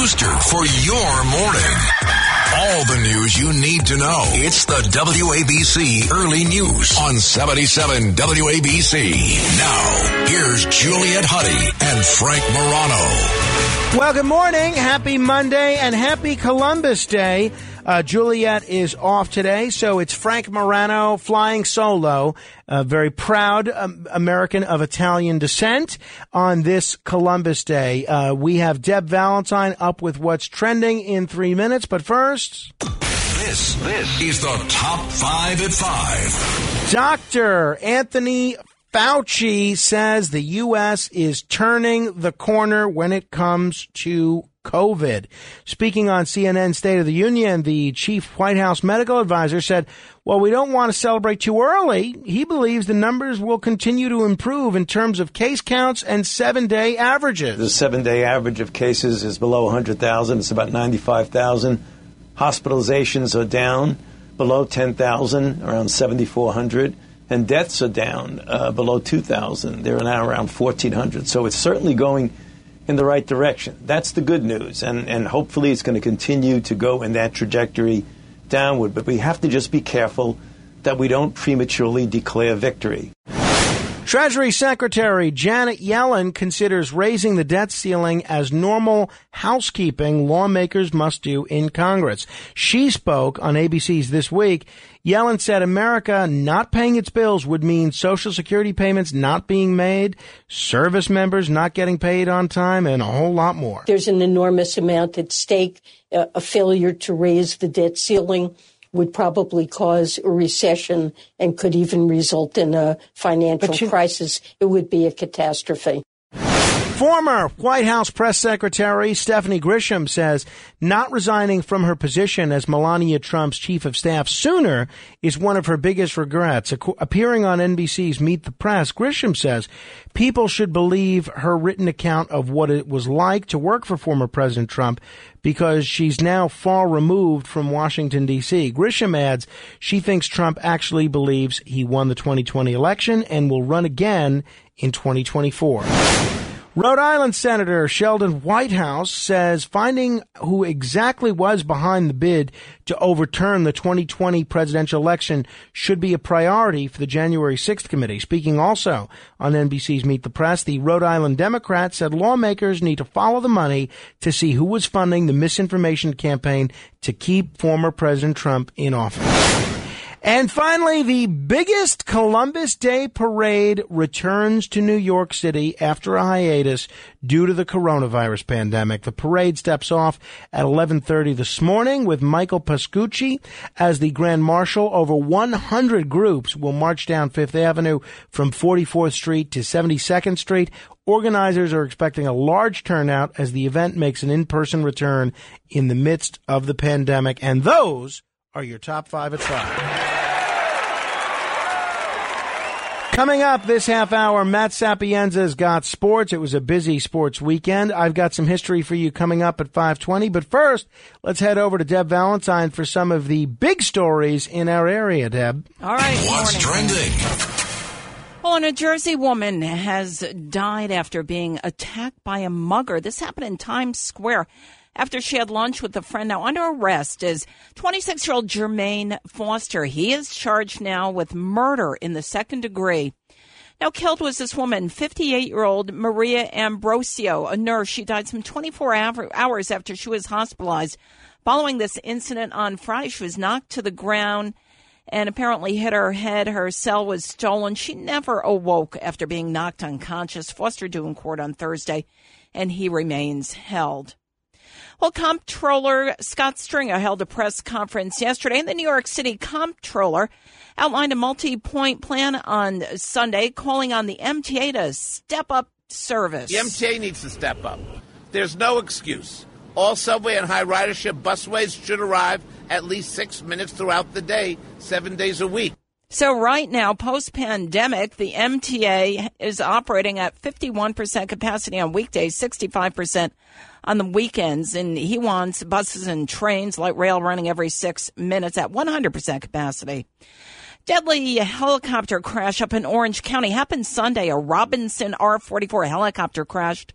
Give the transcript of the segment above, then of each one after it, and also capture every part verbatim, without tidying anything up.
booster for your morning. All the news you need to know. It's the W A B C Early News on seventy-seven W A B C. Now, here's Juliet Huddy and Frank Morano. Well, good morning. Happy Monday and happy Columbus Day. Uh, Juliet is off today, so it's Frank Morano flying solo, a very proud um, American of Italian descent on this Columbus Day. Uh, we have Deb Valentine up with what's trending in three minutes, but first... This, this is the Top five at five. Doctor Anthony Fauci says the U S is turning the corner when it comes to COVID. Speaking on C N N's State of the Union, the chief White House medical advisor said, well, we don't want to celebrate too early. He believes the numbers will continue to improve in terms of case counts and seven-day averages. The seven-day average of cases is below one hundred thousand. It's about ninety-five thousand. Hospitalizations are down below ten thousand, around seventy-four hundred. And deaths are down uh, below two thousand. They're now around fourteen hundred. So it's certainly going in the right direction. That's the good news. And, and hopefully it's going to continue to go in that trajectory downward. But we have to just be careful that we don't prematurely declare victory. Treasury Secretary Janet Yellen considers raising the debt ceiling as normal housekeeping lawmakers must do in Congress. She spoke on A B C's This Week. Yellen said America not paying its bills would mean Social Security payments not being made, service members not getting paid on time, and a whole lot more. There's an enormous amount at stake. Uh, a failure to raise the debt ceiling would probably cause a recession and could even result in a financial you- crisis. It would be a catastrophe. Former White House Press Secretary Stephanie Grisham says not resigning from her position as Melania Trump's chief of staff sooner is one of her biggest regrets. Appearing on N B C's Meet the Press, Grisham says people should believe her written account of what it was like to work for former President Trump because she's now far removed from Washington, D C. Grisham adds she thinks Trump actually believes he won the twenty twenty election and will run again in twenty twenty-four. Rhode Island Senator Sheldon Whitehouse says finding who exactly was behind the bid to overturn the twenty twenty presidential election should be a priority for the January sixth committee. Speaking also on N B C's Meet the Press, the Rhode Island Democrat said lawmakers need to follow the money to see who was funding the misinformation campaign to keep former President Trump in office. And finally, the biggest Columbus Day parade returns to New York City after a hiatus due to the coronavirus pandemic. The parade steps off at eleven thirty this morning with Michael Pascucci as the Grand Marshal. Over one hundred groups will march down Fifth Avenue from forty-fourth Street to seventy-second Street. Organizers are expecting a large turnout as the event makes an in-person return in the midst of the pandemic. And those are your top five at five. Coming up this half hour, Matt Sapienza's got sports. It was a busy sports weekend. I've got some history for you coming up at five twenty. But first, let's head over to Deb Valentine for some of the big stories in our area, Deb. All right. What's morning. trending? Well, a New Jersey woman has died after being attacked by a mugger. This happened in Times Square after she had lunch with a friend. Now, under arrest is twenty-six-year-old Jermaine Foster. He is charged now with murder in the second degree. Now, killed was this woman, fifty-eight-year-old Maria Ambrosio, a nurse. She died some twenty-four hours after she was hospitalized. Following this incident on Friday, she was knocked to the ground and apparently hit her head. Her cell was stolen. She never awoke after being knocked unconscious. Foster due in court on Thursday, and he remains held. Well, Comptroller Scott Stringer held a press conference yesterday, and the New York City Comptroller outlined a multi-point plan on Sunday, calling on the M T A to step up service. The M T A needs to step up. There's no excuse. All subway and high ridership busways should arrive at least six minutes throughout the day, seven days a week. So right now, post-pandemic, the M T A is operating at fifty-one percent capacity on weekdays, sixty-five percent on the weekends, and he wants buses and trains, light rail, running every six minutes at one hundred percent capacity. Deadly helicopter crash up in Orange County happened Sunday. A Robinson R forty-four helicopter crashed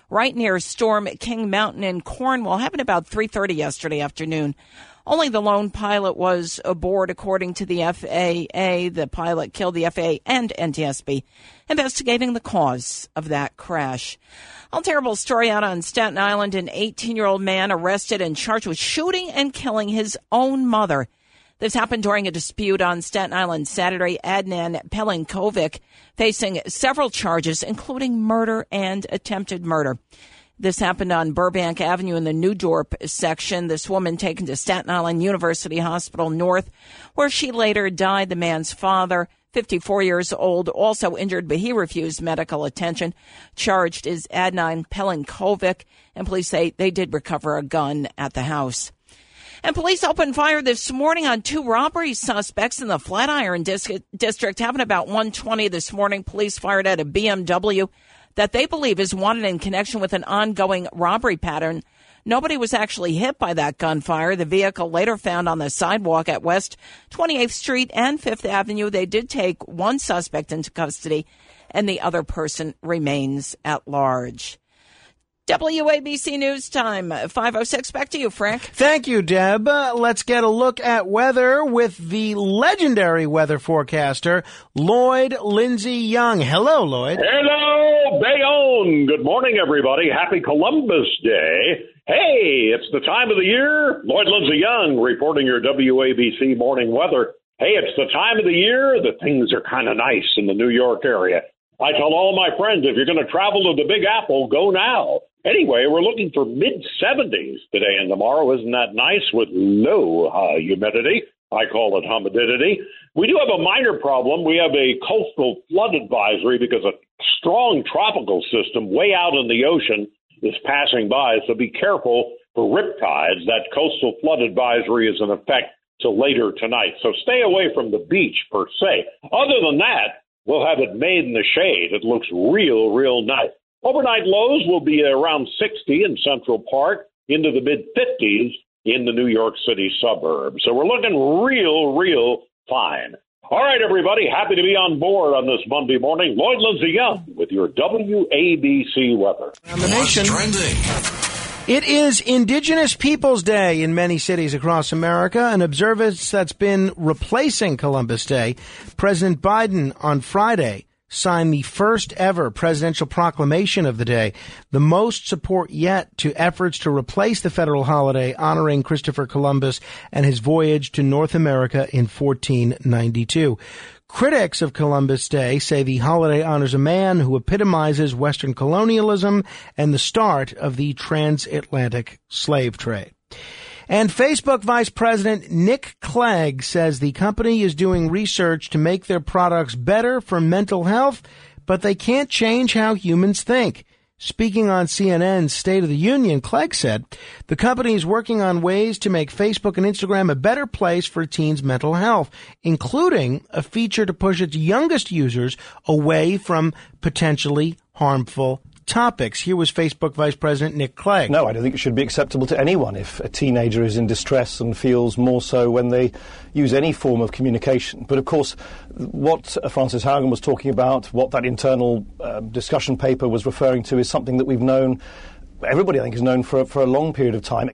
right near Storm King Mountain in Cornwall. Happened about three thirty yesterday afternoon. Only the lone pilot was aboard, according to the F A A. The pilot killed the F A A and N T S B, investigating the cause of that crash. A terrible story out on Staten Island. An eighteen-year-old man arrested and charged with shooting and killing his own mother. This happened during a dispute on Staten Island Saturday. Adnan Pelinkovic facing several charges, including murder and attempted murder. This happened on Burbank Avenue in the New Dorp section. This woman taken to Staten Island University Hospital North, where she later died. The man's father, fifty-four years old, also injured, but he refused medical attention. Charged is Adnan Pelinkovic, and police say they did recover a gun at the house. And police opened fire this morning on two robbery suspects in the Flatiron dis- district. Happened about one twenty this morning. Police fired at a B M W that they believe is wanted in connection with an ongoing robbery pattern. Nobody was actually hit by that gunfire. The vehicle later found on the sidewalk at West twenty-eighth Street and Fifth Avenue. They did take one suspect into custody, and the other person remains at large. W A B C News Time, five oh six. Back to you, Frank. Thank you, Deb. Uh, let's get a look at weather with the legendary weather forecaster, Lloyd Lindsay Young. Hello, Lloyd. Hello, Bayonne. Good morning, everybody. Happy Columbus Day. Hey, it's the time of the year. Lloyd Lindsay Young reporting your W A B C morning weather. Hey, it's the time of the year that things are kind of nice in the New York area. I tell all my friends, if you're going to travel to the Big Apple, go now. Anyway, we're looking for mid seventies today and tomorrow. Isn't that nice with low uh, humidity? I call it humidity. We do have a minor problem. We have a coastal flood advisory because a strong tropical system way out in the ocean is passing by. So be careful for riptides. That coastal flood advisory is in effect till later tonight. So stay away from the beach per se. Other than that, we'll have it made in the shade. It looks real, real nice. Overnight lows will be around sixty in Central Park, into the mid-fifties in the New York City suburbs. So we're looking real, real fine. All right, everybody, happy to be on board on this Monday morning. Lloyd Lindsay Young with your W A B C weather. On the nation. What's trending? It is Indigenous Peoples Day in many cities across America, an observance that's been replacing Columbus Day. President Biden on Friday signed the first ever presidential proclamation of the day, the most support yet to efforts to replace the federal holiday honoring Christopher Columbus and his voyage to North America in fourteen ninety-two. Critics of Columbus Day say the holiday honors a man who epitomizes Western colonialism and the start of the transatlantic slave trade. And Facebook Vice President Nick Clegg says the company is doing research to make their products better for mental health, but they can't change how humans think. Speaking on C N N's State of the Union, Clegg said the company is working on ways to make Facebook and Instagram a better place for teens' mental health, including a feature to push its youngest users away from potentially harmful topics. Here was Facebook Vice President Nick Clegg. No, I don't think it should be acceptable to anyone if a teenager is in distress and feels more so when they use any form of communication. But of course, what Frances Haugen was talking about, what that internal uh, discussion paper was referring to, is something that we've known, everybody I think has known for, for a long period of time.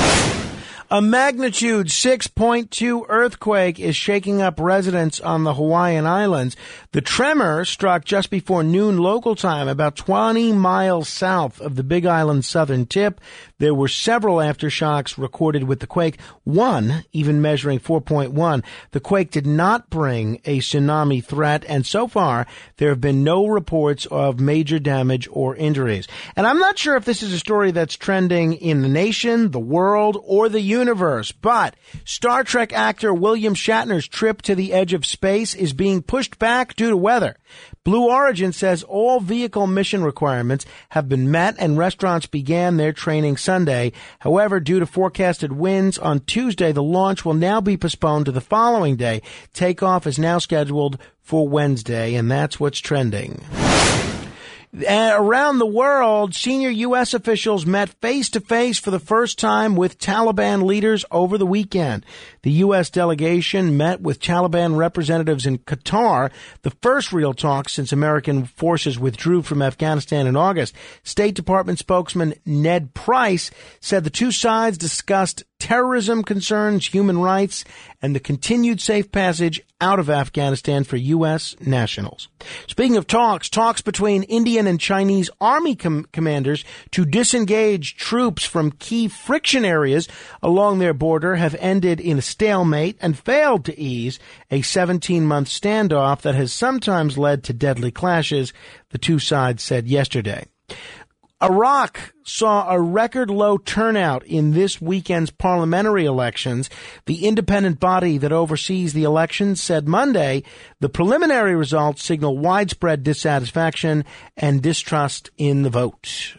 A magnitude six point two earthquake is shaking up residents on the Hawaiian Islands. The tremor struck just before noon local time, about twenty miles south of the Big Island's southern tip. There were several aftershocks recorded with the quake, one even measuring four point one. The quake did not bring a tsunami threat, and so far there have been no reports of major damage or injuries. And I'm not sure if this is a story that's trending in the nation, the world, or the universe, but Star Trek actor William Shatner's trip to the edge of space is being pushed back due to weather. Blue Origin says all vehicle mission requirements have been met and restaurants began their training Sunday. However, due to forecasted winds on Tuesday, the launch will now be postponed to the following day. Takeoff is now scheduled for Wednesday, and that's what's trending. Uh, around the world, senior U S officials met face-to-face for the first time with Taliban leaders over the weekend. The U S delegation met with Taliban representatives in Qatar, the first real talk since American forces withdrew from Afghanistan in August. State Department spokesman Ned Price said the two sides discussed terrorism concerns, human rights, and the continued safe passage out of Afghanistan for U S nationals. Speaking of talks, talks between Indian and Chinese army com- commanders to disengage troops from key friction areas along their border have ended in a stalemate and failed to ease a seventeen-month standoff that has sometimes led to deadly clashes, the two sides said yesterday. Iraq saw a record low turnout in this weekend's parliamentary elections. The independent body that oversees the elections said Monday the preliminary results signal widespread dissatisfaction and distrust in the vote.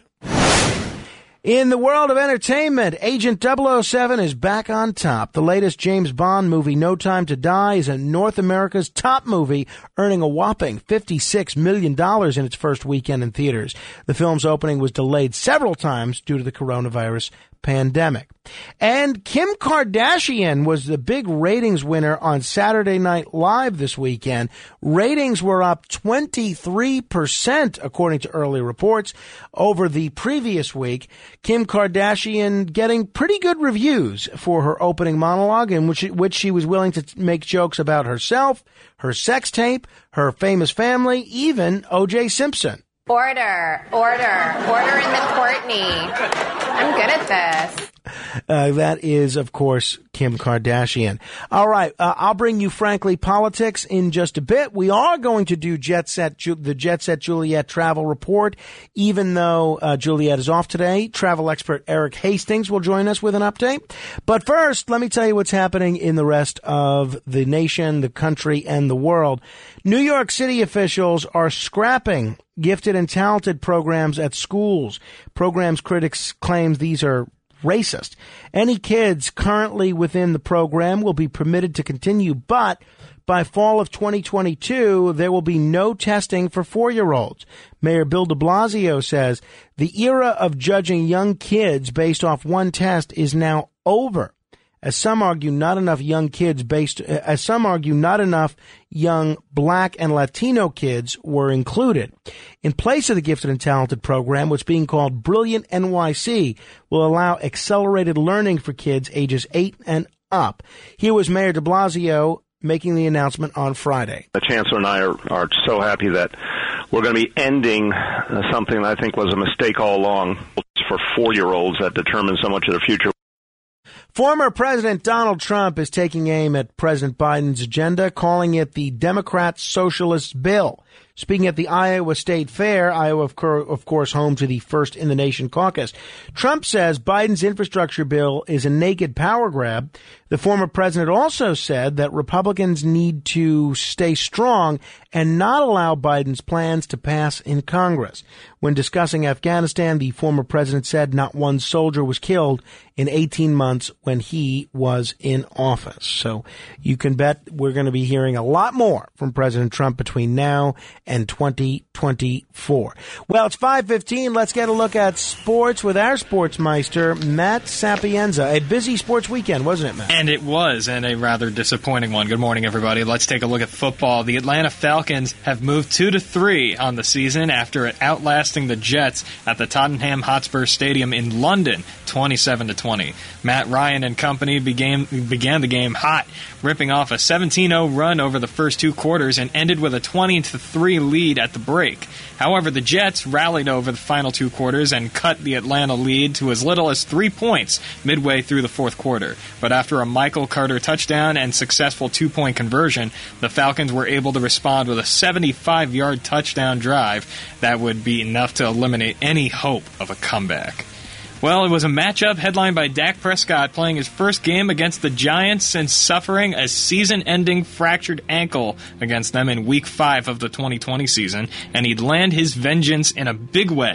In the world of entertainment, Agent double oh seven is back on top. The latest James Bond movie, No Time to Die, is in North America's top movie, earning a whopping fifty-six million dollars in its first weekend in theaters. The film's opening was delayed several times due to the coronavirus pandemic. And Kim Kardashian was the big ratings winner on Saturday Night Live this weekend. Ratings were up twenty-three percent, according to early reports, over the previous week. Kim Kardashian getting pretty good reviews for her opening monologue, in which, which she was willing to make jokes about herself, her sex tape, her famous family, even O J Simpson. Order, order, order in the Courtney. I'm good at this. Uh, that is, of course, Kim Kardashian. All right, uh, I'll bring you Frankly Politics in just a bit. We are going to do Jet Set, Ju- the Jet Set Juliet travel report, even though uh, Juliet is off today. Travel expert Eric Hastings will join us with an update. But first, let me tell you what's happening in the rest of the nation, the country, and the world. New York City officials are scrapping gifted and talented programs at schools. Programs critics claim these are racist. Any kids currently within the program will be permitted to continue, but by fall of twenty twenty-two, there will be no testing for four-year-olds. Mayor Bill de Blasio says the era of judging young kids based off one test is now over. As some argue, not enough young kids based, as some argue, not enough young Black and Latino kids were included. In place of the Gifted and Talented program, what's being called Brilliant N Y C will allow accelerated learning for kids ages eight and up. Here was Mayor de Blasio making the announcement on Friday. The Chancellor and I are, are so happy that we're going to be ending uh, something that I think was a mistake all along for four-year-olds that determine so much of the future. Former President Donald Trump is taking aim at President Biden's agenda, calling it the Democrat Socialist Bill. Speaking at the Iowa State Fair, Iowa, of, cor- of course, home to the First in the Nation caucus, Trump says Biden's infrastructure bill is a naked power grab. The former president also said that Republicans need to stay strong and not allow Biden's plans to pass in Congress. When discussing Afghanistan, the former president said not one soldier was killed in eighteen months when he was in office. So you can bet we're going to be hearing a lot more from President Trump between now and twenty twenty-four. Well, it's five fifteen. Let's get a look at sports with our sportsmeister, Matt Sapienza. A busy sports weekend, wasn't it, Matt? And it was, and a rather disappointing one. Good morning, everybody. Let's take a look at football. The Atlanta Falcons have moved two to three on the season after outlasting the Jets at the Tottenham Hotspur Stadium in London, twenty-seven to twenty. Matt Ryan and company began, began the game hot, ripping off a seventeen oh run over the first two quarters and ended with a twenty to three lead at the break. However, the Jets rallied over the final two quarters and cut the Atlanta lead to as little as three points midway through the fourth quarter. But after a Michael Carter touchdown and successful two-point conversion, the Falcons were able to respond with a seventy-five-yard touchdown drive that would be enough to eliminate any hope of a comeback. Well, it was a matchup headlined by Dak Prescott playing his first game against the Giants since suffering a season-ending fractured ankle against them in Week five of the twenty twenty season, and he'd land his vengeance in a big way.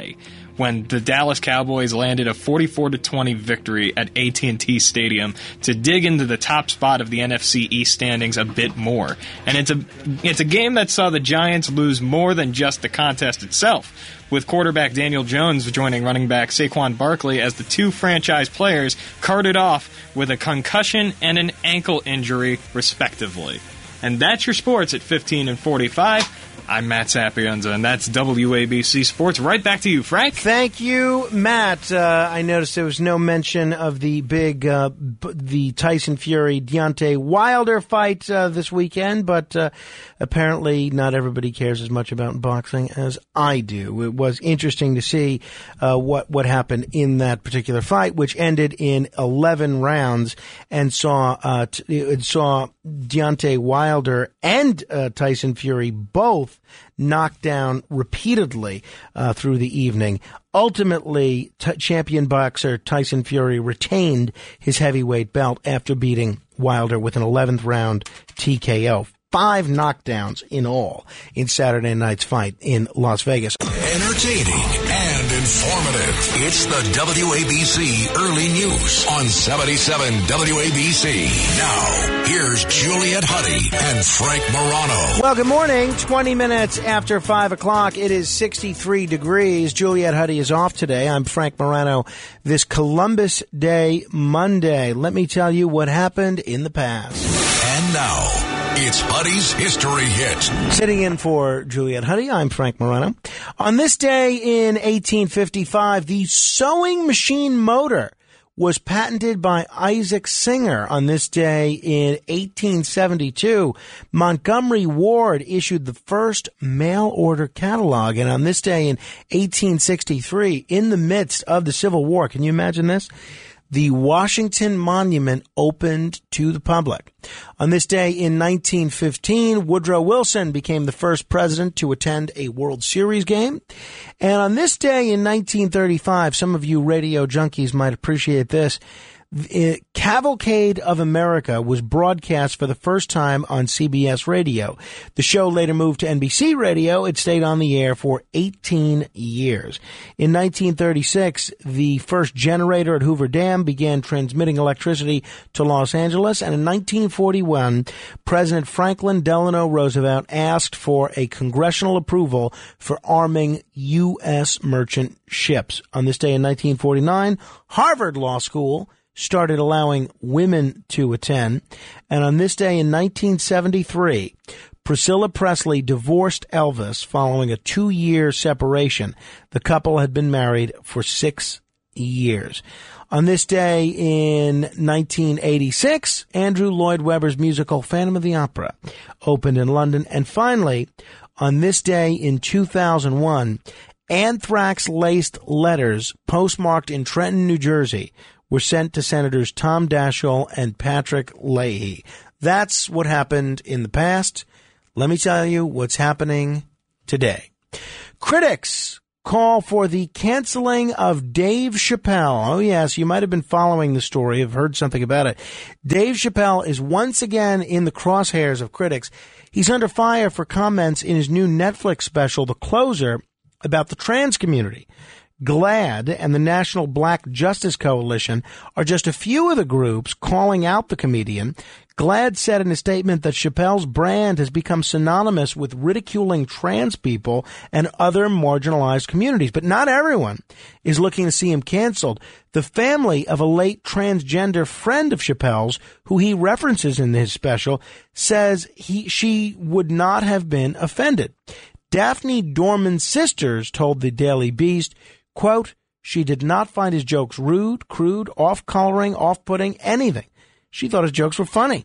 when the Dallas Cowboys landed a forty-four to twenty victory at A T and T Stadium to dig into the top spot of the N F C East standings a bit more. And it's a it's a game that saw the Giants lose more than just the contest itself, with quarterback Daniel Jones joining running back Saquon Barkley as the two franchise players carted off with a concussion and an ankle injury, respectively. And that's your sports at fifteen and forty-five. I'm Matt Sapienza, and that's W A B C Sports. Right back to you, Frank. Thank you, Matt. Uh, I noticed there was no mention of the big, uh, b- the Tyson Fury Deontay Wilder fight uh, this weekend, but uh, apparently not everybody cares as much about boxing as I do. It was interesting to see uh, what what happened in that particular fight, which ended in eleven rounds, and saw uh, t- it saw Deontay Wilder and uh, Tyson Fury both knocked down repeatedly uh, through the evening. Ultimately, t- champion boxer Tyson Fury retained his heavyweight belt after beating Wilder with an eleventh round T K O. Five knockdowns in all in Saturday night's fight in Las Vegas. Entertaining and informative. It's the W A B C Early News on seventy-seven W A B C. Now, here's Juliet Huddy and Frank Morano. Well, good morning. twenty minutes after five o'clock. It is sixty-three degrees. Juliet Huddy is off today. I'm Frank Morano. This Columbus Day Monday. Let me tell you what happened in the past. And now, it's Huddy's History Hit. Sitting in for Juliet Huddy, I'm Frank Morano. On this day in eighteen fifty-five, the sewing machine motor was patented by Isaac Singer. On this day in eighteen seventy-two, Montgomery Ward issued the first mail order catalog. And on this day in eighteen sixty-three, in the midst of the Civil War, can you imagine this? The Washington Monument opened to the public. On this day in nineteen fifteen, Woodrow Wilson became the first president to attend a World Series game. And on this day in nineteen thirty-five, some of you radio junkies might appreciate this, Cavalcade of America was broadcast for the first time on C B S Radio. The show later moved to N B C Radio. It stayed on the air for eighteen years. In nineteen thirty-six, the first generator at Hoover Dam began transmitting electricity to Los Angeles. And in nineteen forty-one, President Franklin Delano Roosevelt asked for a congressional approval for arming U S merchant ships. On this day in nineteen forty-nine, Harvard Law School started allowing women to attend. And on this day in nineteen seventy-three, Priscilla Presley divorced Elvis following a two-year separation. The couple had been married for six years. On this day in nineteen eighty-six, Andrew Lloyd Webber's musical Phantom of the Opera opened in London. And finally, on this day in two thousand one, anthrax-laced letters postmarked in Trenton, New Jersey, were sent to Senators Tom Daschle and Patrick Leahy. That's what happened in the past. Let me tell you what's happening today. Critics call for the canceling of Dave Chappelle. Oh, yes, you might have been following the story, have heard something about it. Dave Chappelle is once again in the crosshairs of critics. He's under fire for comments in his new Netflix special, The Closer, about the trans community. GLAAD and the National Black Justice Coalition are just a few of the groups calling out the comedian. GLAAD said in a statement that Chappelle's brand has become synonymous with ridiculing trans people and other marginalized communities. But not everyone is looking to see him canceled. The family of a late transgender friend of Chappelle's, who he references in his special, says he she would not have been offended. Daphne Dorman's sisters told the Daily Beast, quote, she did not find his jokes rude, crude, off-coloring, off-putting, anything. She thought his jokes were funny.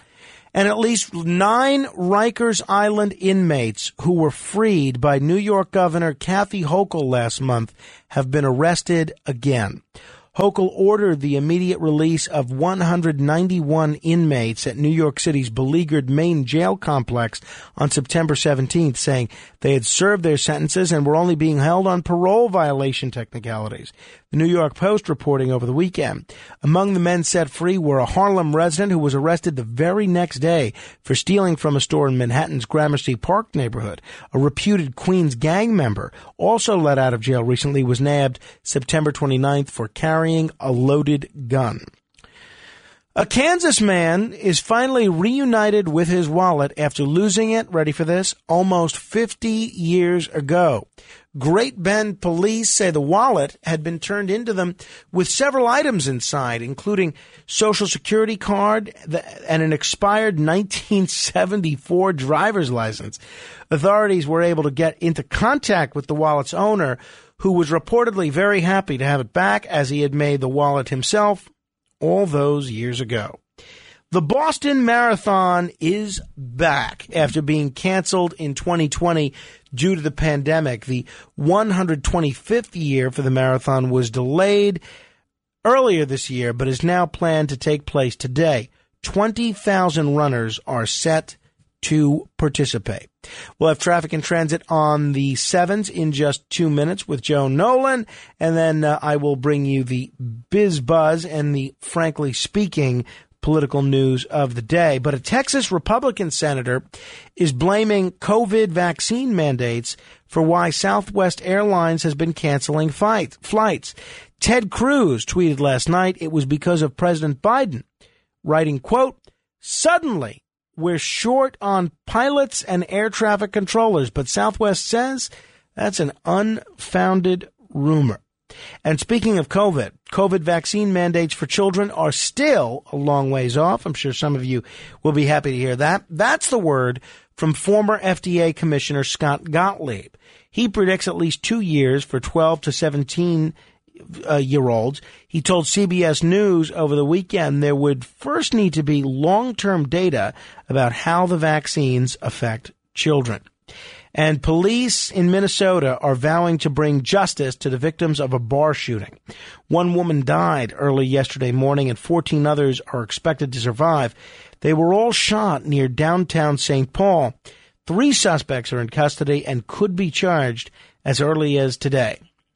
And at least nine Rikers Island inmates who were freed by New York Governor Kathy Hochul last month have been arrested again. Hochul ordered the immediate release of one hundred ninety-one inmates at New York City's beleaguered main jail complex on September seventeenth, saying they had served their sentences and were only being held on parole violation technicalities. The New York Post reporting over the weekend. Among the men set free were a Harlem resident who was arrested the very next day for stealing from a store in Manhattan's Gramercy Park neighborhood. A reputed Queens gang member, also let out of jail recently, was nabbed September twenty-ninth for carrying a loaded gun. A Kansas man is finally reunited with his wallet after losing it, ready for this, almost fifty years ago. Great Bend police say the wallet had been turned into them with several items inside, including Social Security card and an expired nineteen seventy-four driver's license. Authorities were able to get into contact with the wallet's owner, who was reportedly very happy to have it back, as he had made the wallet himself all those years ago. The Boston Marathon is back after being canceled in twenty twenty due to the pandemic. The one hundred twenty-fifth year for the marathon was delayed earlier this year, but is now planned to take place today. twenty thousand runners are set to participate. We'll have traffic and transit on the sevens in just two minutes with Joe Nolan, and then uh, I will bring you the Biz Buzz and the Frankly Speaking political news of the day. But a Texas Republican senator is blaming COVID vaccine mandates for why Southwest Airlines has been canceling fight, flights. Ted Cruz tweeted last night it was because of President Biden, writing, quote, "Suddenly, we're short on pilots and air traffic controllers, but Southwest says that's an unfounded rumor." And speaking of COVID, COVID vaccine mandates for children are still a long ways off. I'm sure some of you will be happy to hear that. That's the word from former F D A Commissioner Scott Gottlieb. He predicts at least two years for twelve to seventeen Uh, year olds. He told C B S News over the weekend there would first need to be long-term data about how the vaccines affect children. And police in Minnesota are vowing to bring justice to the victims of a bar shooting. One woman died early yesterday morning and fourteen others are expected to survive. They were all shot near downtown Saint Paul. Three suspects are in custody and could be charged as early as today.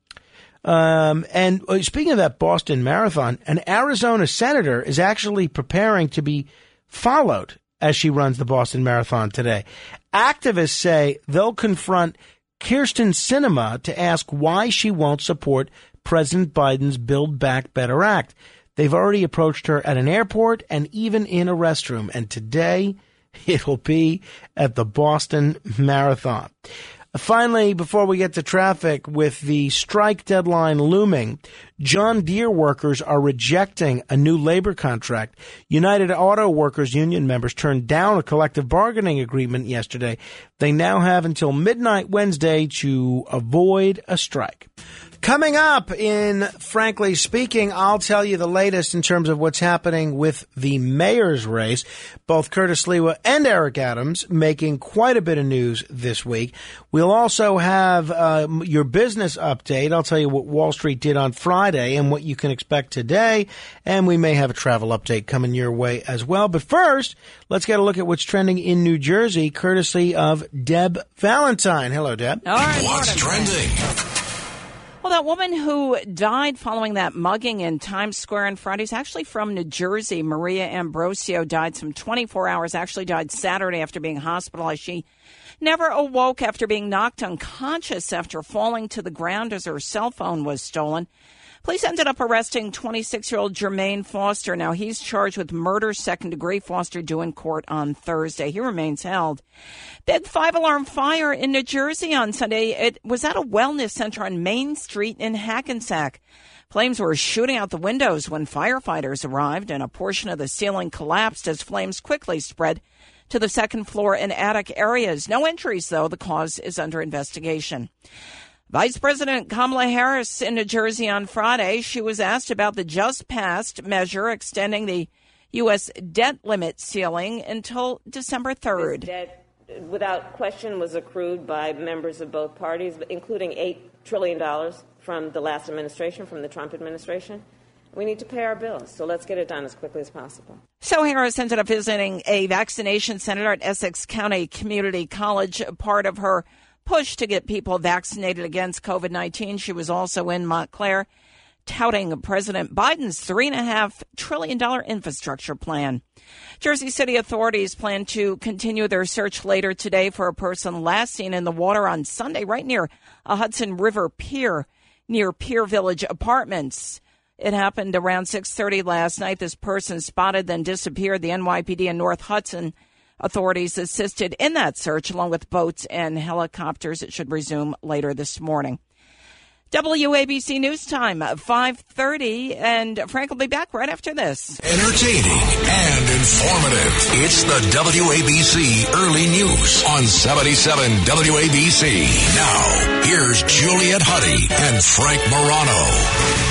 Um, and speaking of that Boston Marathon, an Arizona senator is actually preparing to be followed as she runs the Boston Marathon today. Activists say they'll confront Kyrsten Sinema to ask why she won't support President Biden's Build Back Better Act. They've already approached her at an airport and even in a restroom. And today it'll be at the Boston Marathon. Finally, before we get to traffic, with the strike deadline looming, John Deere workers are rejecting a new labor contract. United Auto Workers Union members turned down a collective bargaining agreement yesterday. They now have until midnight Wednesday to avoid a strike. Coming up in Frankly Speaking, I'll tell you the latest in terms of what's happening with the mayor's race. Both Curtis Sliwa and Eric Adams making quite a bit of news this week. We'll also have uh, your business update. I'll tell you what Wall Street did on Friday and what you can expect today. And we may have a travel update coming your way as well. But first, let's get a look at what's trending in New Jersey, courtesy of Deb Valentine. Hello, Deb. All right, what's morning. trending? Well, that woman who died following that mugging in Times Square on Friday is actually from New Jersey. Maria Ambrosio died some twenty-four hours, actually died Saturday after being hospitalized. She never awoke after being knocked unconscious after falling to the ground as her cell phone was stolen. Police ended up arresting twenty-six-year-old Jermaine Foster. Now, he's charged with murder, second degree. Foster due in court on Thursday. He remains held. Big five-alarm fire in New Jersey on Sunday. It was at a wellness center on Main Street in Hackensack. Flames were shooting out the windows when firefighters arrived, and a portion of the ceiling collapsed as flames quickly spread to the second floor and attic areas. No injuries, though. The cause is under investigation. Vice President Kamala Harris in New Jersey on Friday. She was asked about the just-passed measure extending the U S debt limit ceiling until December third. This debt, without question, was accrued by members of both parties, including eight trillion dollars from the last administration, from the Trump administration. We need to pay our bills, so let's get it done as quickly as possible. So Harris ended up visiting a vaccination center at Essex County Community College, part of her push to get people vaccinated against COVID nineteen. She was also in Montclair touting President Biden's three point five trillion dollars infrastructure plan. Jersey City authorities plan to continue their search later today for a person last seen in the water on Sunday right near a Hudson River pier near Pier Village Apartments. It happened around six thirty last night. This person spotted, then disappeared. The N Y P D and North Hudson authorities assisted in that search along with boats and helicopters. It should resume later this morning. W A B C News Time, five thirty, and Frank will be back right after this. Entertaining and informative. It's the W A B C Early News on seventy-seven W A B C. Now, here's Juliet Huddy and Frank Morano.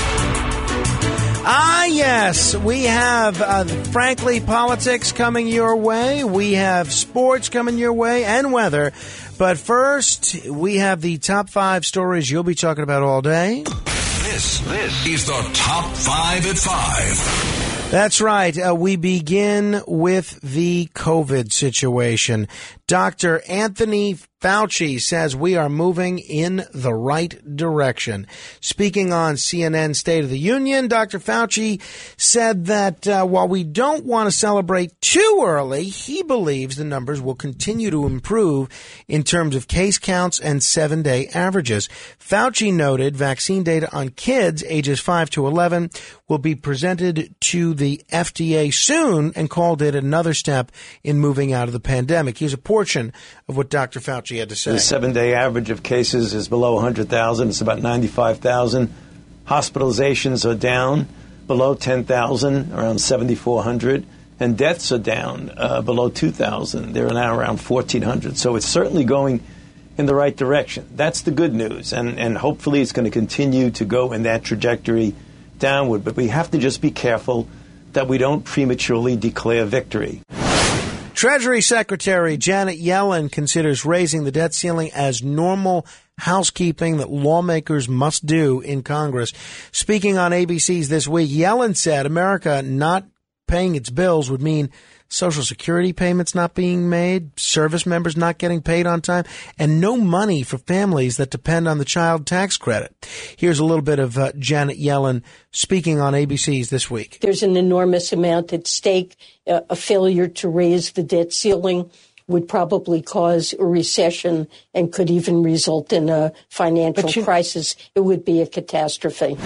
Ah, yes, we have, uh, frankly, politics coming your way. We have sports coming your way and weather. But first, we have the top five stories you'll be talking about all day. This, this is the Top Five at Five. That's right. Uh, we begin with the COVID situation. Doctor Anthony Fauci says we are moving in the right direction. Speaking on C N N State of the Union, Doctor Fauci said that uh, while we don't want to celebrate too early, he believes the numbers will continue to improve in terms of case counts and seven-day averages. Fauci noted vaccine data on kids ages five to eleven will be presented to the F D A soon and called it another step in moving out of the pandemic. Here's a portion of what Doctor Fauci had to say. The seven-day average of cases is below one hundred thousand. It's about ninety-five thousand. Hospitalizations are down below ten thousand, around seventy-four hundred. And deaths are down uh, below two thousand. They're now around fourteen hundred. So it's certainly going in the right direction. That's the good news. And, and hopefully it's going to continue to go in that trajectory downward. But we have to just be careful that we don't prematurely declare victory. Treasury Secretary Janet Yellen considers raising the debt ceiling as normal housekeeping that lawmakers must do in Congress. Speaking on A B C's This Week, Yellen said America not paying its bills would mean Social Security payments not being made, service members not getting paid on time, and no money for families that depend on the child tax credit. Here's a little bit of uh, Janet Yellen speaking on A B C's This Week. There's an enormous amount at stake. Uh, a failure to raise the debt ceiling would probably cause a recession and could even result in a financial you- crisis. It would be a catastrophe.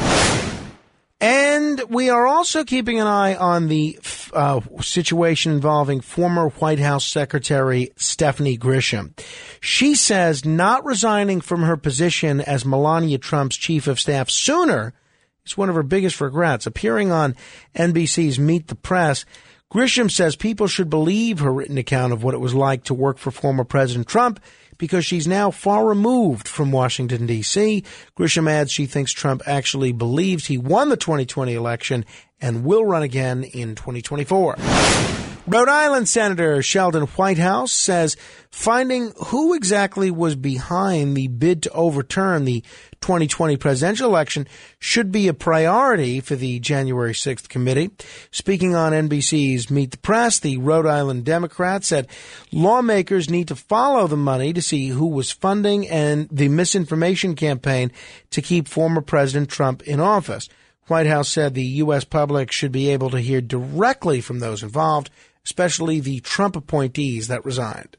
And we are also keeping an eye on the uh, situation involving former White House Secretary Stephanie Grisham. She says not resigning from her position as Melania Trump's chief of staff sooner is one of her biggest regrets. Appearing on N B C's Meet the Press, Grisham says people should believe her written account of what it was like to work for former President Trump because she's now far removed from Washington, D C Grisham adds she thinks Trump actually believes he won the twenty twenty election and will run again in twenty twenty-four. Rhode Island Senator Sheldon Whitehouse says finding who exactly was behind the bid to overturn the twenty twenty presidential election should be a priority for the January sixth committee. Speaking on N B C's Meet the Press, the Rhode Island Democrat said lawmakers need to follow the money to see who was funding and the misinformation campaign to keep former President Trump in office. Whitehouse said the U S public should be able to hear directly from those involved, especially the Trump appointees that resigned.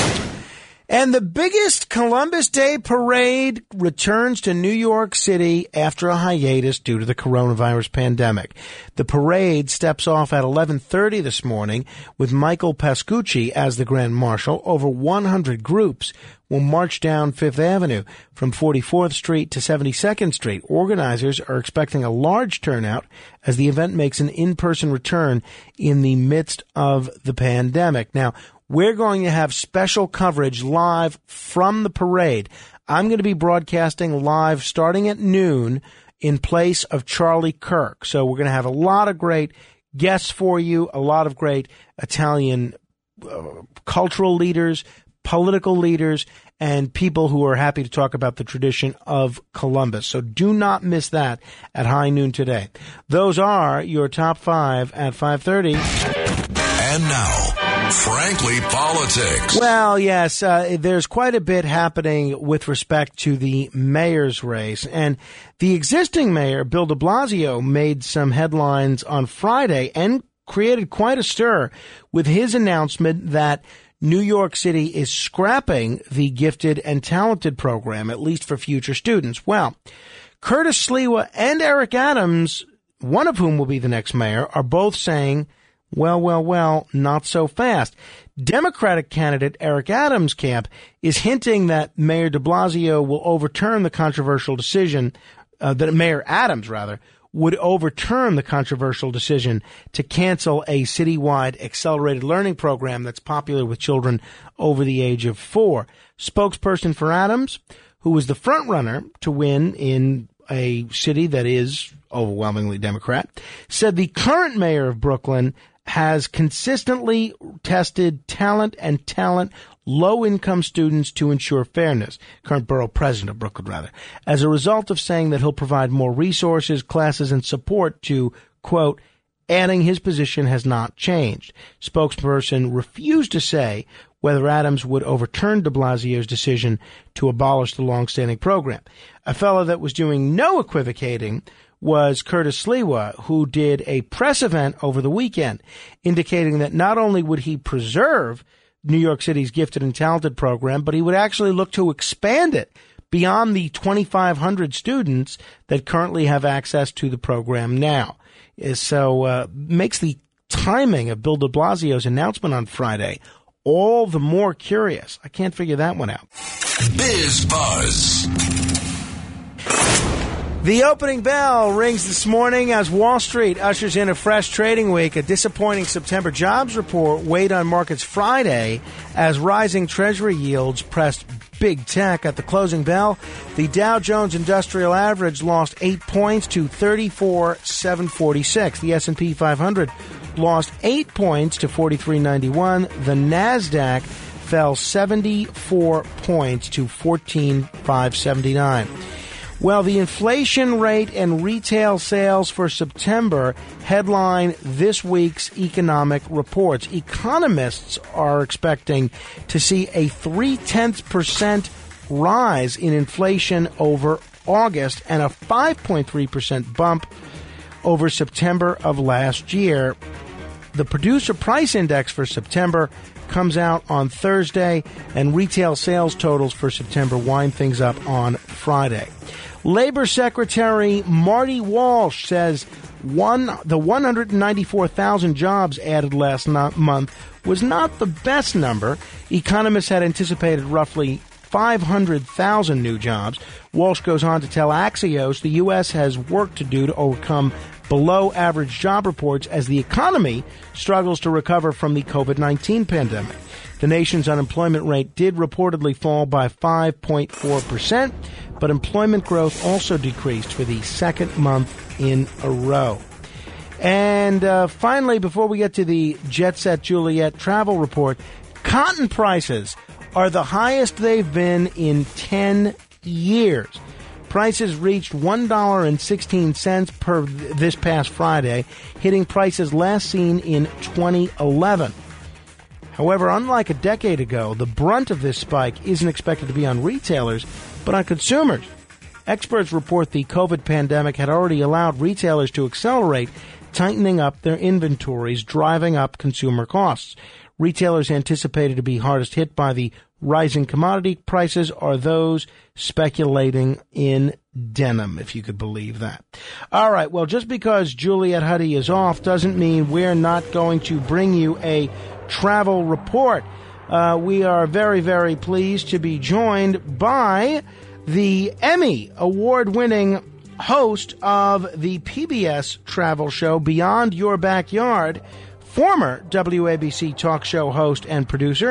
And the biggest Columbus Day parade returns to New York City after a hiatus due to the coronavirus pandemic. The parade steps off at eleven thirty this morning with Michael Pascucci as the Grand Marshal. Over one hundred groups will march down Fifth Avenue from forty-fourth Street to seventy-second Street. Organizers are expecting a large turnout as the event makes an in-person return in the midst of the pandemic. Now, we're going to have special coverage live from the parade. I'm going to be broadcasting live starting at noon in place of Charlie Kirk. So we're going to have a lot of great guests for you, a lot of great Italian uh, cultural leaders, political leaders, and people who are happy to talk about the tradition of Columbus. So do not miss that at high noon today. Those are your top five at five thirty. And now, Frankly Politics. Well, yes, uh, there's quite a bit happening with respect to the mayor's race. And the existing mayor, Bill de Blasio, made some headlines on Friday and created quite a stir with his announcement that New York City is scrapping the gifted and talented program, at least for future students. Well, Curtis Sliwa and Eric Adams, one of whom will be the next mayor, are both saying, well, well, well, not so fast. Democratic candidate Eric Adams' camp is hinting that Mayor de Blasio will overturn the controversial decision, uh, that Mayor Adams, rather, would overturn the controversial decision to cancel a citywide accelerated learning program that's popular with children over the age of four. Spokesperson for Adams, who was the frontrunner to win in a city that is overwhelmingly Democrat, said the current mayor of Brooklyn has consistently tested talent and talent low-income students to ensure fairness, current borough president of Brooklyn, rather, as a result of saying that he'll provide more resources, classes, and support to, quote, adding his position has not changed. Spokesperson refused to say whether Adams would overturn de Blasio's decision to abolish the long-standing program. A fellow that was doing no equivocating was Curtis Sliwa, who did a press event over the weekend, indicating that not only would he preserve New York City's gifted and talented program, but he would actually look to expand it beyond the twenty-five hundred students that currently have access to the program now. So uh, makes the timing of Bill de Blasio's announcement on Friday all the more curious. I can't figure that one out. Biz Buzz. The opening bell rings this morning as Wall Street ushers in a fresh trading week. A disappointing September jobs report weighed on markets Friday as rising Treasury yields pressed big tech. At the closing bell, the Dow Jones Industrial Average lost eight points to thirty-four thousand seven hundred forty-six. The S and P five hundred lost eight points to forty-three ninety-one. The NASDAQ fell seventy-four points to fourteen thousand five hundred seventy-nine. Well, the inflation rate and retail sales for September headline this week's economic reports. Economists are expecting to see a three-tenths percent rise in inflation over August and a five point three percent bump over September of last year. The Producer Price Index for September comes out on Thursday, and retail sales totals for September wind things up on Friday. Labor Secretary Marty Walsh says one the one hundred ninety-four thousand jobs added last not, month was not the best number. Economists had anticipated roughly five hundred thousand new jobs. Walsh goes on to tell Axios the U S has work to do to overcome below-average job reports as the economy struggles to recover from the covid nineteen pandemic. The nation's unemployment rate did reportedly fall by five point four percent, but employment growth also decreased for the second month in a row. And uh, finally, before we get to the Jet Set Juliet travel report, cotton prices are the highest they've been in ten years. Prices reached one dollar and sixteen cents per this past Friday, hitting prices last seen in twenty eleven. However, unlike a decade ago, the brunt of this spike isn't expected to be on retailers, but on consumers. Experts report the COVID pandemic had already allowed retailers to accelerate tightening up their inventories, driving up consumer costs. Retailers anticipated to be hardest hit by the rising commodity prices are those speculating in denim, if you could believe that. All right, well, just because Juliet Huddy is off doesn't mean we're not going to bring you a travel report. Uh, we are very, very pleased to be joined by the Emmy award-winning host of the P B S travel show Beyond Your Backyard, former W A B C talk show host and producer,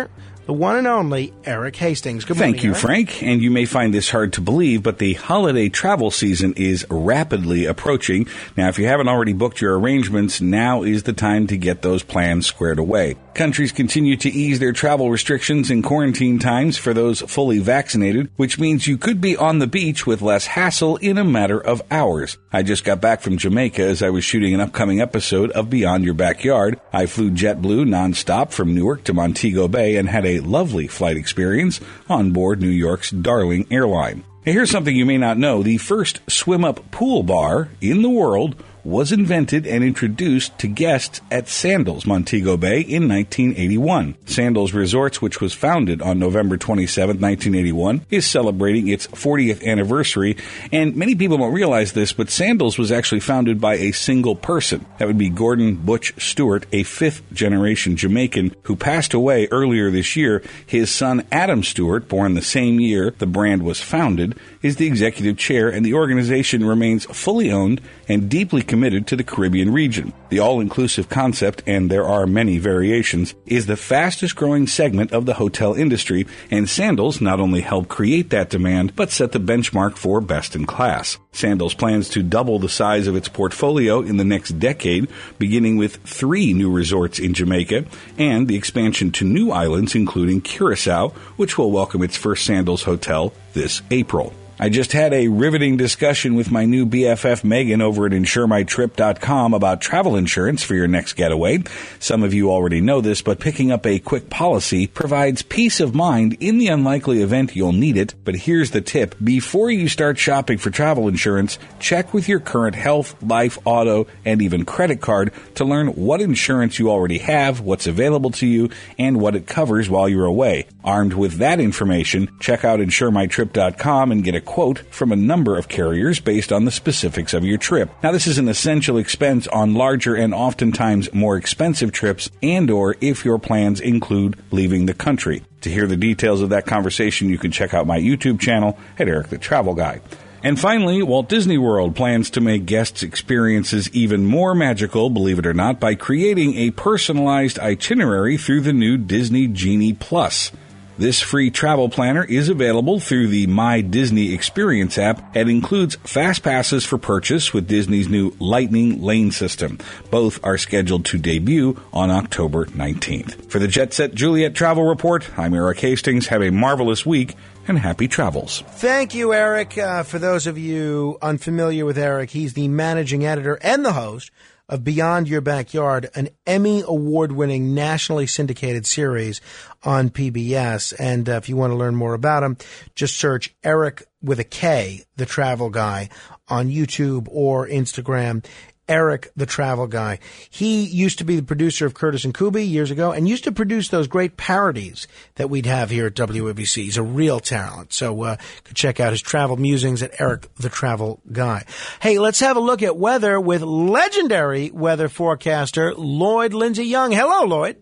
the one and only Eric Hastings. Good morning, Thank you, Eric. Frank. And you may find this hard to believe, but the holiday travel season is rapidly approaching. Now, if you haven't already booked your arrangements, now is the time to get those plans squared away. Countries continue to ease their travel restrictions and quarantine times for those fully vaccinated, which means you could be on the beach with less hassle in a matter of hours. I just got back from Jamaica as I was shooting an upcoming episode of Beyond Your Backyard. I flew JetBlue nonstop from Newark to Montego Bay and had a lovely flight experience on board New York's Darling Airline. Now, here's something you may not know. The first swim-up pool bar in the world was invented and introduced to guests at Sandals, Montego Bay in nineteen eighty-one. Sandals Resorts, which was founded on November twenty-seventh, nineteen eighty-one, is celebrating its fortieth anniversary, and many people don't realize this, but Sandals was actually founded by a single person. That would be Gordon Butch Stewart, a fifth-generation Jamaican who passed away earlier this year. His son, Adam Stewart, born the same year the brand was founded, is the executive chair, and the organization remains fully owned and deeply committed to the Caribbean region. The all-inclusive concept, and there are many variations, is the fastest-growing segment of the hotel industry, and Sandals not only helped create that demand, but set the benchmark for best-in-class. Sandals plans to double the size of its portfolio in the next decade, beginning with three new resorts in Jamaica, and the expansion to new islands, including Curacao, which will welcome its first Sandals hotel this April. I just had a riveting discussion with my new B F F Megan over at insure my trip dot com about travel insurance for your next getaway. Some of you already know this, but picking up a quick policy provides peace of mind in the unlikely event you'll need it. But here's the tip. Before you start shopping for travel insurance, check with your current health, life, auto, and even credit card to learn what insurance you already have, what's available to you, and what it covers while you're away. Armed with that information, check out insure my trip dot com and get a quote from a number of carriers based on the specifics of your trip. Now, this is an essential expense on larger and oftentimes more expensive trips, and or if your plans include leaving the country. To hear the details of that conversation, you can check out my YouTube channel at Eric the Travel Guy. And finally, Walt Disney World plans to make guests' experiences even more magical, believe it or not, by creating a personalized itinerary through the new Disney Genie Plus. This free travel planner is available through the My Disney Experience app and includes fast passes for purchase with Disney's new Lightning Lane system. Both are scheduled to debut on October nineteenth. For the Jet Set Juliet Travel Report, I'm Eric Hastings. Have a marvelous week and happy travels. Thank you, Eric. Uh, for those of you unfamiliar with Eric, he's the managing editor and the host of Beyond Your Backyard, an Emmy award-winning nationally syndicated series on P B S. And uh, if you want to learn more about him, just search Eric with a K, the Travel Guy, on YouTube or Instagram. Eric, the Travel Guy. He used to be the producer of Curtis and Kubi years ago and used to produce those great parodies that we'd have here at W A B C. He's a real talent. So uh, could check out his travel musings at Eric, the Travel Guy. Hey, let's have a look at weather with legendary weather forecaster Lloyd Lindsay Young. Hello, Lloyd.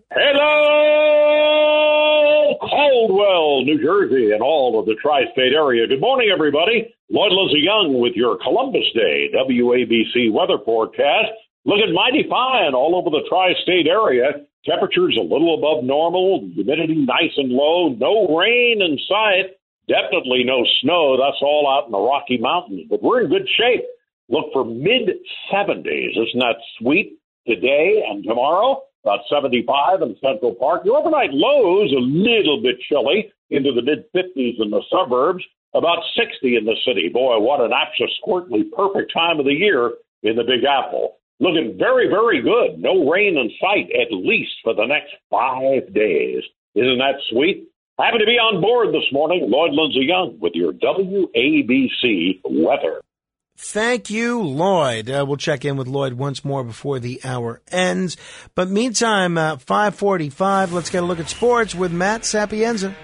Hello, Caldwell, New Jersey, and all of the tri-state area. Good morning, everybody. Lloyd Lindsay Young with your Columbus Day W A B C weather forecast. Looking mighty fine all over the tri-state area. Temperatures a little above normal. Humidity nice and low. No rain in sight. Definitely no snow. That's all out in the Rocky Mountains. But we're in good shape. Look for mid seventies. Isn't that sweet? Today and tomorrow, about seventy-five in Central Park. The overnight lows a little bit chilly into the mid fifties in the suburbs. About sixty in the city. Boy, what an absolutely perfect time of the year in the Big Apple. Looking very, very good. No rain in sight, at least for the next five days. Isn't that sweet? Happy to be on board this morning. Lloyd Lindsay Young with your W A B C weather. Thank you, Lloyd. Uh, we'll check in with Lloyd once more before the hour ends. But meantime, uh, five forty-five, let's get a look at sports with Matt Sapienza.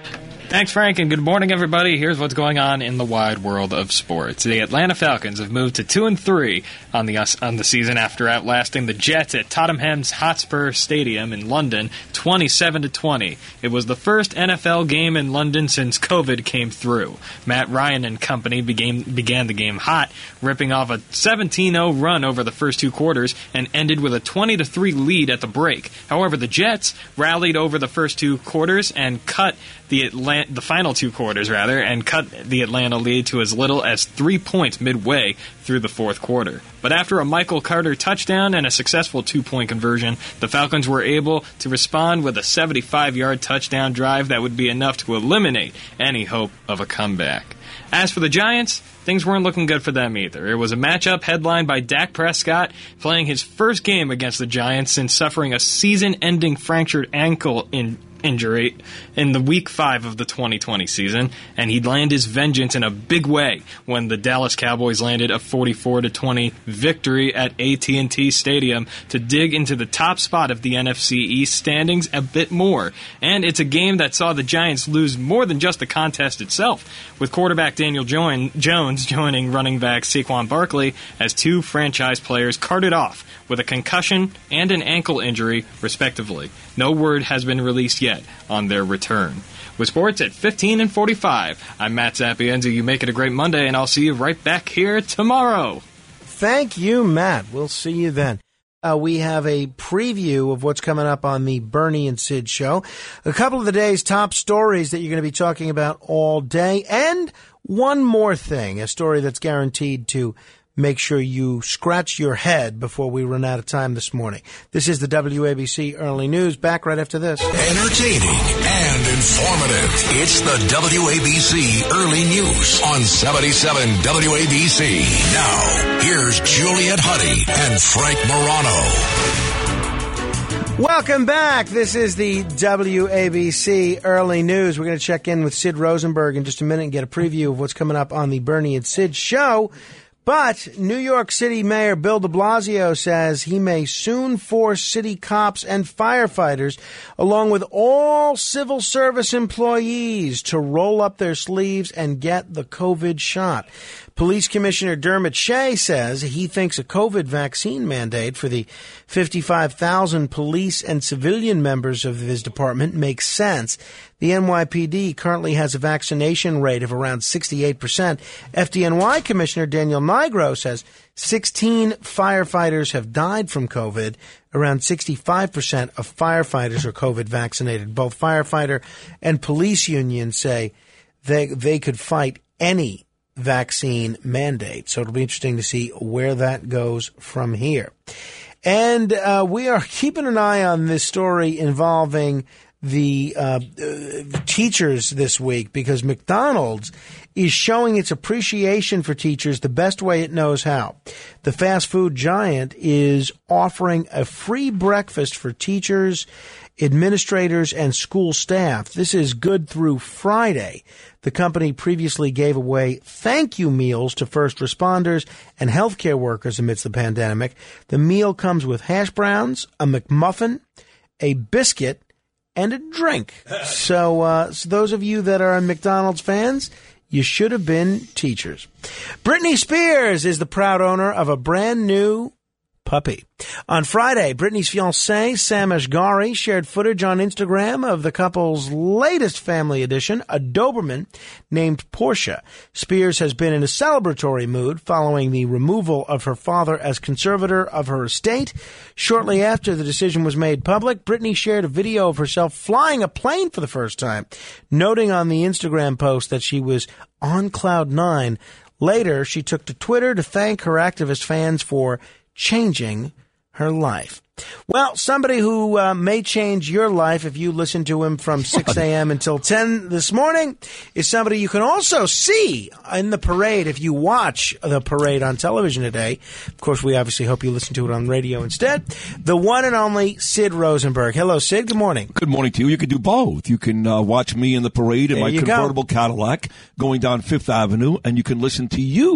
Thanks, Frank, and good morning, everybody. Here's what's going on in the wide world of sports. The Atlanta Falcons have moved to two and three on the on the season after outlasting the Jets at Tottenham Hotspur Stadium in London, twenty-seven to twenty. It was the first N F L game in London since COVID came through. Matt Ryan and company began began the game hot, ripping off a seventeen oh run over the first two quarters and ended with a twenty to three lead at the break. However, the Jets rallied over the first two quarters and cut the Atlanta, the final two quarters, rather, and cut the Atlanta lead to as little as three points midway through the fourth quarter. But after a Michael Carter touchdown and a successful two-point conversion, the Falcons were able to respond with a seventy-five-yard touchdown drive that would be enough to eliminate any hope of a comeback. As for the Giants, things weren't looking good for them either. It was a matchup headlined by Dak Prescott playing his first game against the Giants since suffering a season-ending fractured ankle in injury in the week five of the twenty twenty season, and he'd land his vengeance in a big way when the Dallas Cowboys landed a forty-four to twenty victory at A T and T Stadium to dig into the top spot of the N F C East standings a bit more. And it's a game that saw the Giants lose more than just the contest itself, with quarterback Daniel Jones joining running back Saquon Barkley as two franchise players carted off with a concussion and an ankle injury, respectively. No word has been released yet on their return. With sports at fifteen and forty-five, I'm Matt Sapienza. You make it a great Monday, and I'll see you right back here tomorrow. Thank you, Matt. We'll see you then. Uh, we have a preview of what's coming up on the Bernie and Sid show. A couple of the day's top stories that you're going to be talking about all day. And one more thing, a story that's guaranteed to make sure you scratch your head before we run out of time this morning. This is the W A B C Early News. Back right after this. Entertaining and informative. It's the W A B C Early News on seventy-seven W A B C. Now, here's Juliet Huddy and Frank Morano. Welcome back. This is the W A B C Early News. We're going to check in with Sid Rosenberg in just a minute and get a preview of what's coming up on the Bernie and Sid show. But New York City Mayor Bill de Blasio says he may soon force city cops and firefighters, along with all civil service employees, to roll up their sleeves and get the COVID shot. Police Commissioner Dermot Shea says he thinks a COVID vaccine mandate for the fifty-five thousand police and civilian members of his department makes sense. The N Y P D currently has a vaccination rate of around sixty-eight percent. F D N Y Commissioner Daniel Nigro says sixteen firefighters have died from COVID. Around sixty-five percent of firefighters are COVID vaccinated. Both firefighter and police unions say they they could fight any vaccine mandate. So it'll be interesting to see where that goes from here. And uh, we are keeping an eye on this story involving the uh, uh, teachers this week, because McDonald's is showing its appreciation for teachers the best way it knows how. The fast food giant is offering a free breakfast for teachers, administrators, and school staff. This is good through Friday. The company previously gave away thank you meals to first responders and healthcare workers amidst the pandemic. The meal comes with hash browns, a McMuffin, a biscuit, and a drink. So, uh, so those of you that are McDonald's fans, you should have been teachers. Britney Spears is the proud owner of a brand new puppy. On Friday, Britney's fiancé, Sam Asghari, shared footage on Instagram of the couple's latest family addition, a Doberman named Portia. Spears has been in a celebratory mood following the removal of her father as conservator of her estate. Shortly after the decision was made public, Britney shared a video of herself flying a plane for the first time, noting on the Instagram post that she was on cloud nine. Later, she took to Twitter to thank her activist fans for changing her life. Well, somebody who uh, may change your life if you listen to him from six a.m. until ten this morning is somebody you can also see in the parade if you watch the parade on television today. Of course, we obviously hope you listen to it on radio instead. The one and only Sid Rosenberg. Hello, Sid. Good morning. Good morning to you. You can do both. You can uh, watch me in the parade in there my convertible go. Cadillac going down Fifth Avenue, and you can listen to you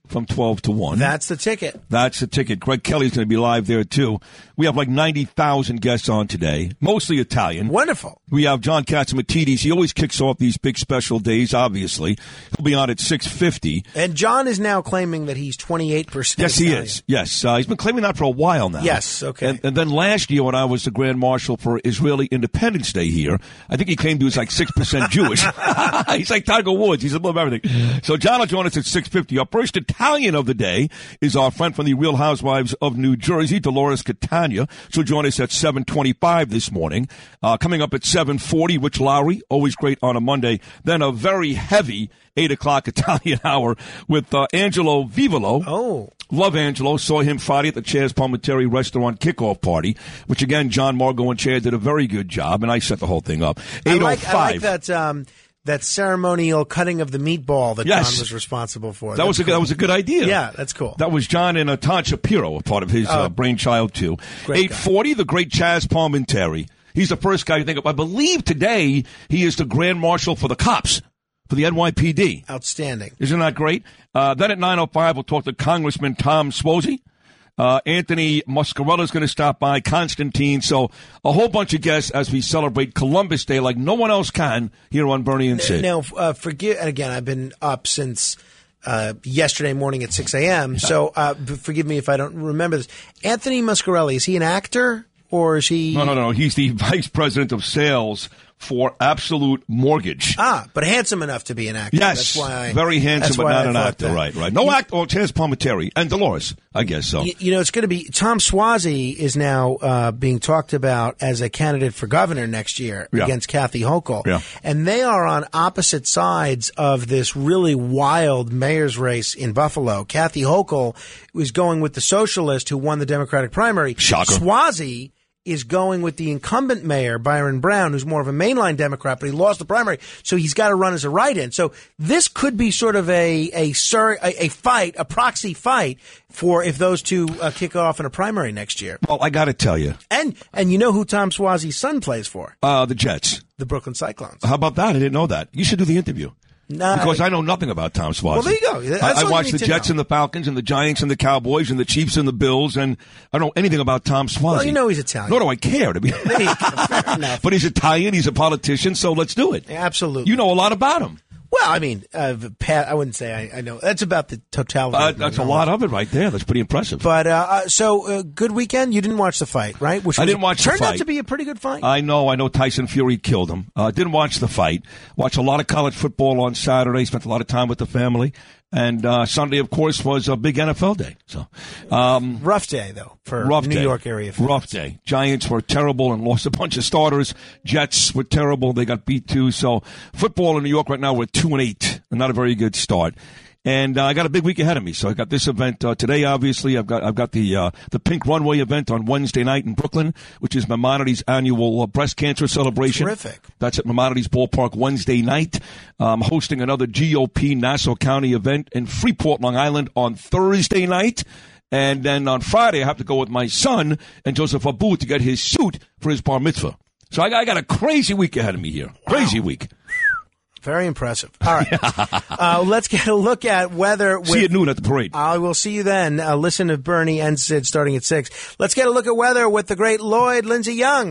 from twelve to one. That's the ticket. That's the ticket. Greg Kelly's going to be live there, too. We have like ninety thousand guests on today, mostly Italian. Wonderful. We have John Catsimatidis. He always kicks off these big special days, obviously. He'll be on at six fifty. And John is now claiming that he's twenty-eight percent Yes, Italian. he is. Yes. Uh, he's been claiming that for a while now. Yes, okay. And, and then last year when I was the Grand Marshal for Israeli Independence Day here, I think he claimed he was like six percent Jewish. He's like Tiger Woods. He's a little of everything. So John will join us at six fifty. Our first Italian of the day is our friend from the Real Housewives of New Jersey, Dolores Catania. She'll join us at seven twenty-five this morning. Uh, coming up at seven forty, Rich Lowry, always great on a Monday. Then a very heavy eight o'clock Italian hour with uh, Angelo Vivolo. Oh. Love Angelo. Saw him Friday at the Chaz Palminteri restaurant kickoff party, which, again, John Margot and Chaz did a very good job, and I set the whole thing up. eight oh five. I like, I like that... Um That ceremonial cutting of the meatball that yes. John was responsible for. That was a cool. that was a good idea. Yeah, that's cool. That was John and uh, Todd Shapiro, a part of his uh, oh, brainchild too. Eight forty, the great Chaz Palminteri. He's the first guy to think of. I believe today he is the Grand Marshal for the cops for the N Y P D. Outstanding. Isn't that great? Uh, then at nine oh five, we'll talk to Congressman Tom Suozzi. Uh, Anthony Muscarella is going to stop by, Constantine. So a whole bunch of guests as we celebrate Columbus Day like no one else can here on Bernie and Sid. Now, uh, forgive, and again, I've been up since uh, yesterday morning at six a.m., yeah. so uh, forgive me if I don't remember this. Anthony Muscarelli, is he an actor or is he? No, no, no. He's the vice president of sales for Absolute Mortgage. Ah, but handsome enough to be an actor. Yes, that's why I, very handsome, but not an actor. That. Right, right. No actor. Oh, Chaz Palminteri and Dolores, I guess so. You, you know, it's going to be Tom Suozzi is now uh, being talked about as a candidate for governor next year yeah. against Kathy Hochul, yeah. and they are on opposite sides of this really wild mayor's race in Buffalo. Kathy Hochul was going with the socialist who won the Democratic primary. Shocker. Suozzi is going with the incumbent mayor, Byron Brown, who's more of a mainline Democrat, but he lost the primary, so he's got to run as a write-in. So this could be sort of a a, sur- a, a fight, a proxy fight for if those two uh, kick off in a primary next year. Well, I got to tell you. And and you know who Tom Suozzi's son plays for? Uh, the Jets. The Brooklyn Cyclones. How about that? I didn't know that. You should do the interview. No, because I know nothing about Tom Suozzi. Well, there you go. That's I, I watched the to Jets know. and the Falcons and the Giants and the Cowboys and the Chiefs and the Bills, and I don't know anything about Tom Suozzi. Well, you know he's Italian. Nor do I care. To be Fair enough. But he's Italian. He's a politician, so let's do it. Absolutely. You know a lot about him. Well, I mean, uh, Pat, I wouldn't say I, I know. That's about the totality. Uh, of that's knowledge. a lot of it right there. That's pretty impressive. But uh, so uh, good weekend. You didn't watch the fight, right? Which I was, didn't watch the turned fight. out to be a pretty good fight. I know. I know. Tyson Fury killed him. Uh, didn't watch the fight. Watched a lot of college football on Saturday. Spent a lot of time with the family. And uh, Sunday, of course, was a big N F L day. So um, rough day though for rough New day. York area fans. Rough day. Giants were terrible and lost a bunch of starters. Jets were terrible. They got beat too. So football in New York right now, we're two and eight. Not a very good start. And uh, I got a big week ahead of me. So I got this event uh, today. Obviously, I've got I've got the uh, the Pink Runway event on Wednesday night in Brooklyn, which is Maimonides' annual uh, breast cancer celebration. Terrific. That's at Maimonides Ballpark Wednesday night. I'm hosting another G O P Nassau County event in Freeport, Long Island on Thursday night. And then on Friday, I have to go with my son and Joseph Abu to get his suit for his bar mitzvah. So I got, I got a crazy week ahead of me here. Crazy wow. week. Very impressive. All right. uh, let's get a look at weather. With, see you at noon at the parade. I will see you then. Uh, listen to Bernie and Sid starting at six. Let's get a look at weather with the great Lloyd Lindsay Young.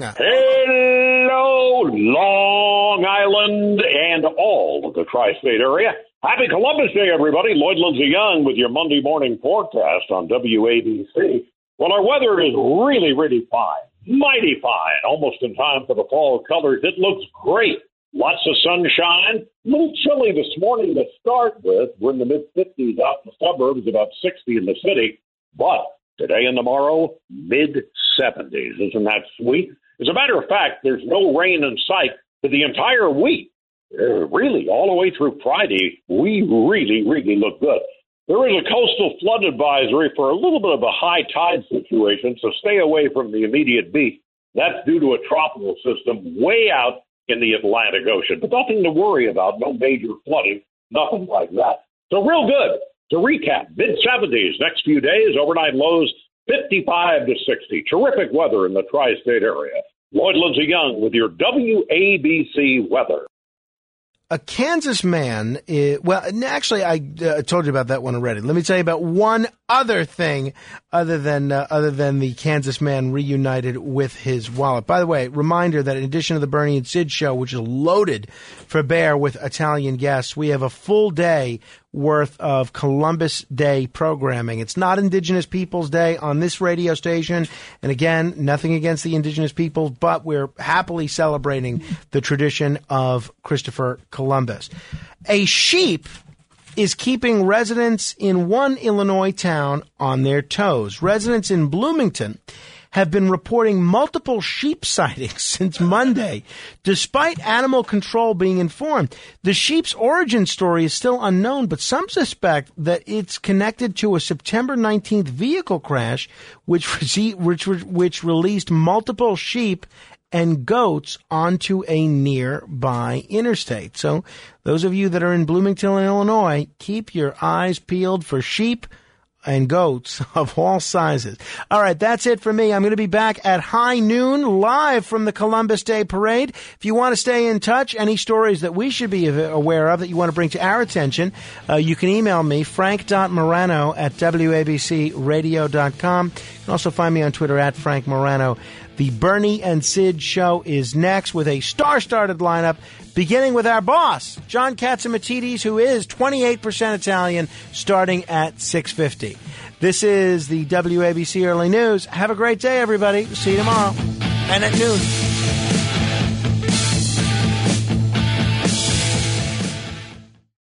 Hello, Long Island and all of the tri-state area. Happy Columbus Day, everybody. Lloyd Lindsay Young with your Monday morning forecast on W A B C. Well, our weather is really, really fine. Mighty fine. Almost in time for the fall colors. It looks great. Lots of sunshine. A little chilly this morning to start with. We're in the mid-fifties out in the suburbs, about sixty in the city. But today and tomorrow, mid-seventies. Isn't that sweet? As a matter of fact, there's no rain in sight for the entire week. Uh, really, all the way through Friday, we really, really look good. There is a coastal flood advisory for a little bit of a high tide situation, so stay away from the immediate beach. That's due to a tropical system way out in the Atlantic Ocean. But nothing to worry about, no major flooding, nothing like that. So real good. To recap, mid-seventies next few days, overnight lows fifty-five to sixty. Terrific weather in the tri-state area. Lloyd Lindsay Young with your W A B C weather. a Kansas man, is, well, actually, I uh, told you about that one already. Let me tell you about one other thing other than uh, other than the Kansas man reunited with his wallet. By the way, reminder that in addition to the Bernie and Sid show, which is loaded for bear with Italian guests, we have a full day worth of Columbus Day programming. It's not Indigenous Peoples Day on this radio station. And again, nothing against the Indigenous peoples, but we're happily celebrating the tradition of Christopher Columbus. A sheep is keeping residents in one Illinois town on their toes. Residents in Bloomington have been reporting multiple sheep sightings since Monday, despite animal control being informed. The sheep's origin story is still unknown, but some suspect that it's connected to a September nineteenth vehicle crash, which which which released multiple sheep and goats onto a nearby interstate. So those of you that are in Bloomington, Illinois, keep your eyes peeled for sheep and goats of all sizes. All right, that's it for me. I'm going to be back at high noon live from the Columbus Day Parade. If you want to stay in touch, any stories that we should be aware of that you want to bring to our attention, uh, you can email me, frank dot morano at w a b c radio dot com. You can also find me on Twitter at Frank Morano. The Bernie and Sid show is next with a star-studded lineup, beginning with our boss, John Catsimatidis, who is twenty-eight percent Italian, starting at six fifty. This is the W A B C Early News. Have a great day, everybody. See you tomorrow and at noon.